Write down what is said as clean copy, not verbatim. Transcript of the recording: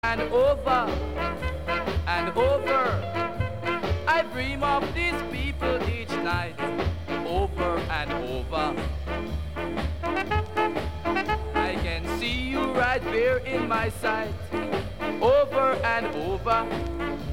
and over and over. I dream of these people each night, over and over. I can see you right there in my sight, over and over.